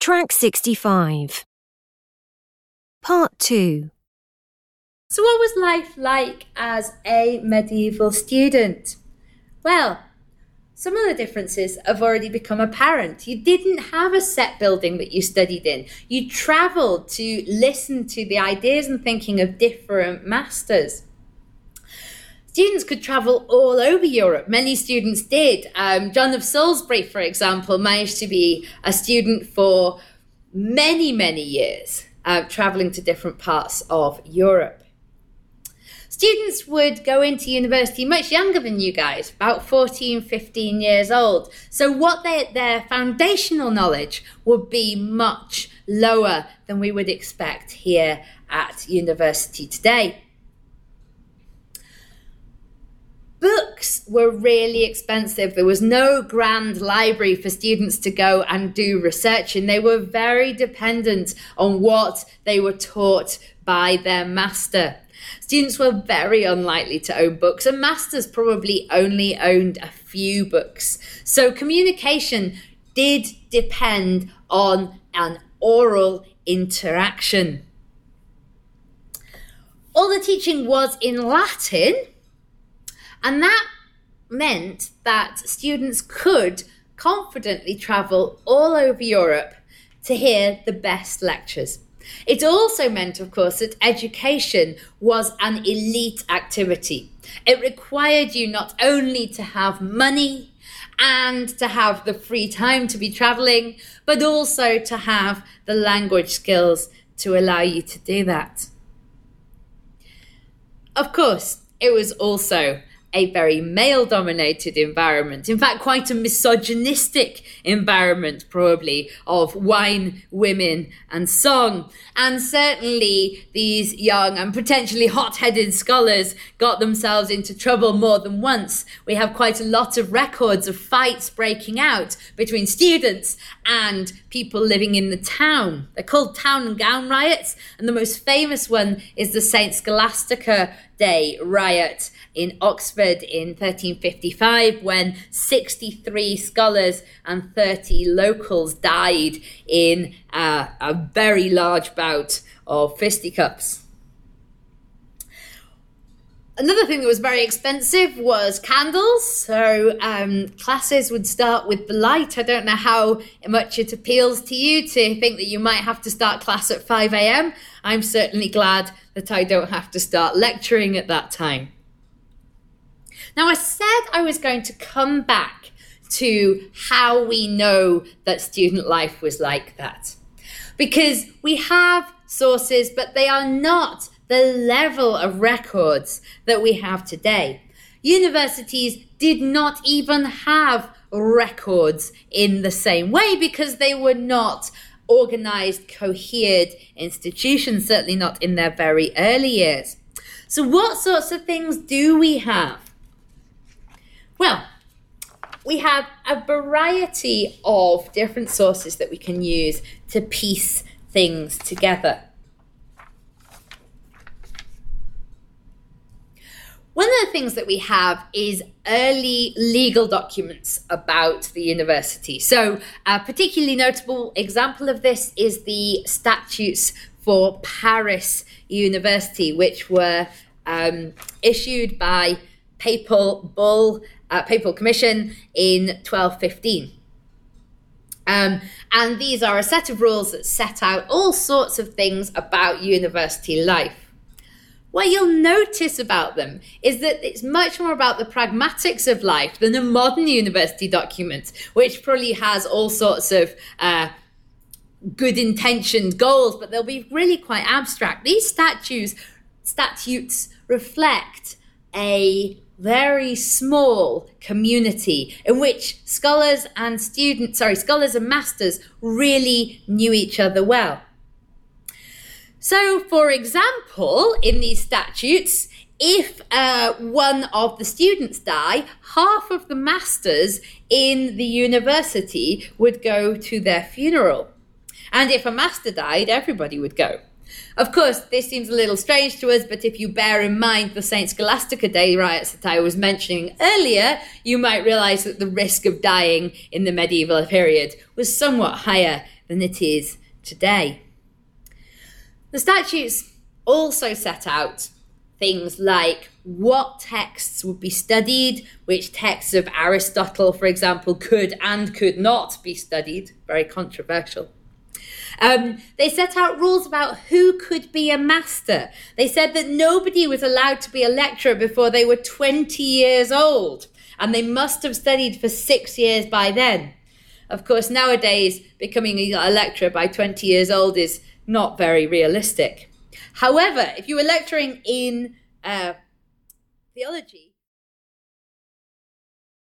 Track 65. Part 2. So what was life like as a medieval student? Well, some of the differences have already become apparent. You didn't have a set building that you studied in. You travelled to listen to the ideas and thinking of different masters. Students could travel all over Europe. Many students did. John of Salisbury, for example, managed to be a student for many years, travelling to different parts of Europe. Students would go into university much younger than you guys, about 14, 15 years old. So their foundational knowledge would be much lower than we would expect here at university today. Books were really expensive. There was no grand library for students to go and do research in. They were very dependent on what they were taught by their master. Students were very unlikely to own books, and masters probably only owned a few books. So communication did depend on an oral interaction. All the teaching was in Latin, and that meant that students could confidently travel all over Europe to hear the best lectures. It also meant, of course, that education was an elite activity. It required you not only to have money and to have the free time to be traveling, but also to have the language skills to allow you to do that. Of course, it was also a very male-dominated environment. In fact, quite a misogynistic environment, probably, of wine, women, and song. And certainly these young and potentially hot-headed scholars got themselves into trouble more than once. We have quite a lot of records of fights breaking out between students and people living in the town. They're called town and gown riots, and the most famous one is the St. Scholastica Day riot in Oxford in 1355, when 63 scholars and 30 locals died in a very large bout of fisticuffs. Another thing that was very expensive was candles. So classes would start with the light. I don't know how much it appeals to you to think that you might have to start class at 5 a.m. I'm certainly glad that I don't have to start lecturing at that time. Now, I said I was going to come back to how we know that student life was like that. Because we have sources, but they are not the level of records that we have today. Universities did not even have records in the same way because they were not organized, cohered institutions, certainly not in their very early years. So what sorts of things do we have? Well, we have a variety of different sources that we can use to piece things together. One of the things that we have is early legal documents about the university. So a particularly notable example of this is the statutes for Paris University, which were issued by Papal Commission in 1215. And these are a set of rules that set out all sorts of things about university life. What you'll notice about them is that it's much more about the pragmatics of life than a modern university document, which probably has all sorts of good-intentioned goals, but they'll be really quite abstract. These statutes reflect a very small community in which scholars and masters really knew each other well. So, for example, in these statutes, if one of the students die, half of the masters in the university would go to their funeral. And if a master died, everybody would go. Of course, this seems a little strange to us, but if you bear in mind the St. Scholastica Day riots that I was mentioning earlier, you might realise that the risk of dying in the medieval period was somewhat higher than it is today. The statutes also set out things like what texts would be studied, which texts of Aristotle, for example, could and could not be studied. Very controversial. They set out rules about who could be a master. They said that nobody was allowed to be a lecturer before they were 20 years old, and they must have studied for 6 years by then. Of course, nowadays, becoming a lecturer by 20 years old is not very realistic. However, if you were lecturing in theology,